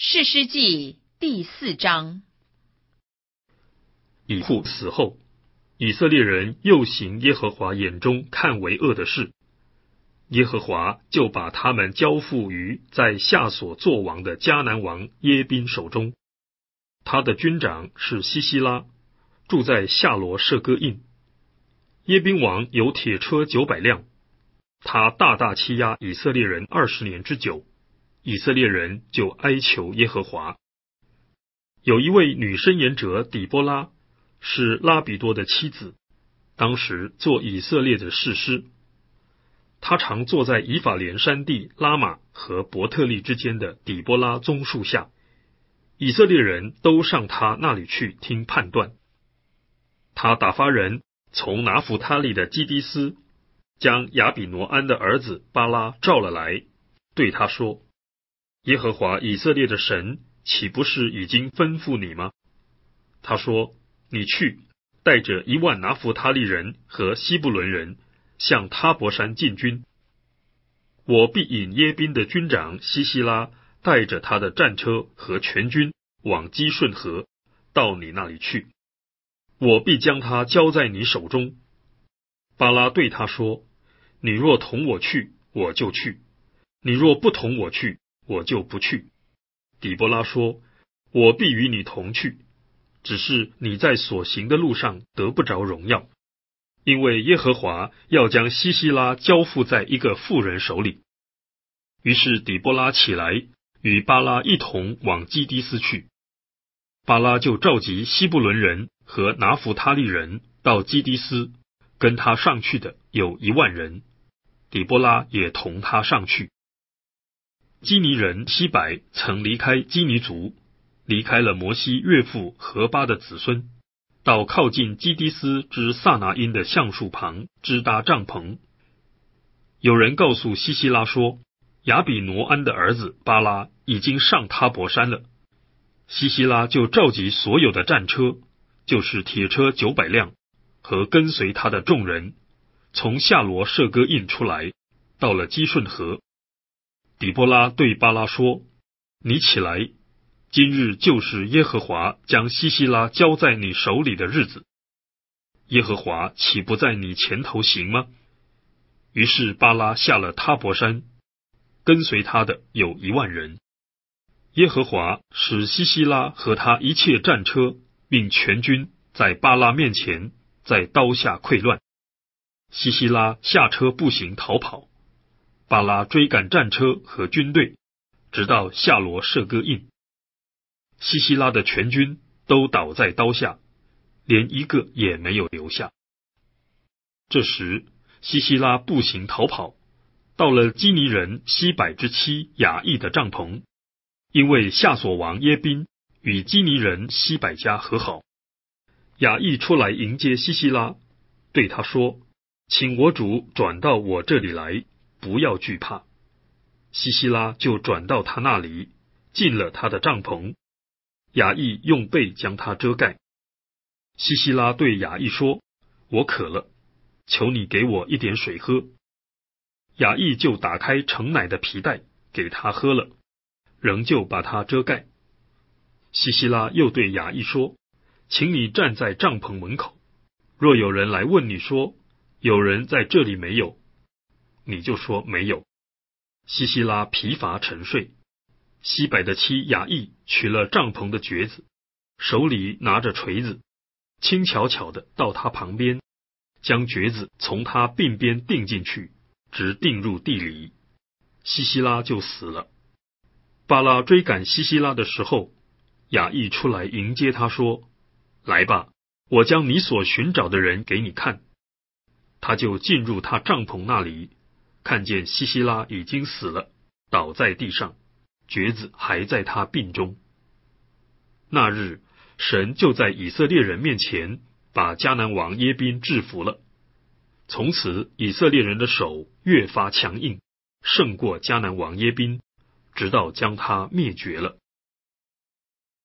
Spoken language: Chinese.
士师记第4章。 以户死后，以色列人又行耶和华眼中看为恶的事，耶和华就把他们交付于在夏所作王的迦南王耶宾手中。他的军长是西西拉，住在夏罗舍哥印。耶宾王有铁车900辆，他大大欺压以色列人20年之久，以色列人就哀求耶和华。有一位女申言者底波拉，是拉比多的妻子，当时做以色列的士师。他常坐在以法莲山地拉玛和伯特利之间的底波拉棕树下，以色列人都上他那里去听判断。他打发人从拿弗他利的基迪斯，将亚比挪安的儿子巴拉召了来，对他说：耶和华以色列的神岂不是已经吩咐你吗？他说：你去，带着1万拿弗他利人和西布伦人向他伯山进军。我必引耶宾的军长西西拉带着他的战车和全军往基顺河，到你那里去。我必将他交在你手中。巴拉对他说：你若同我去，我就去；你若不同我去，我就不去。底波拉说：我必与你同去，只是你在所行的路上得不着荣耀，因为耶和华要将西西拉交付在一个妇人手里。于是底波拉起来，与巴拉一同往基迪斯去。巴拉就召集西布伦人和拿弗他利人到基迪斯，跟他上去的有1万人，底波拉也同他上去。基尼人西百曾离开基尼族，离开了摩西岳父何巴的子孙，到靠近基迪斯之萨拿因的橡树旁支搭帐篷。有人告诉西西拉说，亚比挪安的儿子巴拉已经上他伯山了。西西拉就召集所有的战车，就是铁车900辆，和跟随他的众人，从夏罗舍哥印出来，到了基顺河。底波拉对巴拉说：你起来，今日就是耶和华将西西拉交在你手里的日子。耶和华岂不在你前头行吗？于是巴拉下了他伯山，跟随他的有1万人。耶和华使西西拉和他一切战车并全军在巴拉面前在刀下溃乱。西西拉下车步行逃跑，巴拉追赶战车和军队，直到夏罗舍哥印。西西拉的全军都倒在刀下，连一个也没有留下。这时西西拉步行逃跑，到了基尼人西百之妻雅意的帐篷，因为夏所王耶宾与基尼人西百家和好。雅意出来迎接西西拉，对他说：请我主转到我这里来，不要惧怕。西西拉就转到他那里，进了他的帐篷。雅意用被将他遮盖。西西拉对雅意说：我渴了，求你给我一点水喝。雅意就打开盛奶的皮带给他喝了，仍旧把他遮盖。西西拉又对雅意说：请你站在帐篷门口，若有人来问你说，有人在这里没有，你就说没有。西西拉疲乏沉睡。西百的妻雅意取了帐篷的橛子，手里拿着锤子，轻巧巧的到他旁边，将橛子从他鬓边钉进去，直钉入地里。西西拉就死了。巴拉追赶西西拉的时候，雅意出来迎接他说：来吧，我将你所寻找的人给你看。他就进入他帐篷那里，看见西西拉已经死了，倒在地上，橛子还在他鬓中。那日，神就在以色列人面前把迦南王耶宾制服了。从此以色列人的手越发强硬，胜过迦南王耶宾，直到将他灭绝了。